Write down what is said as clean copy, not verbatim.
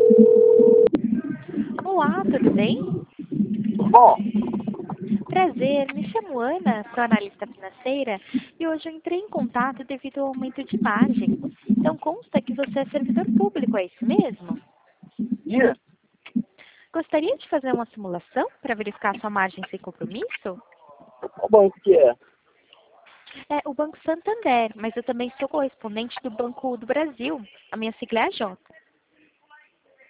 Olá, tudo bem? Bom, Prazer, me chamo Ana, sou analista financeira e hoje eu entrei em contato devido ao aumento de margem. Então consta que você é servidor público, é isso mesmo? isso. Gostaria de fazer uma simulação para verificar sua margem sem compromisso? Qual banco que é? É o Banco Santander, mas eu também sou correspondente do Banco do Brasil. A minha sigla é AJ.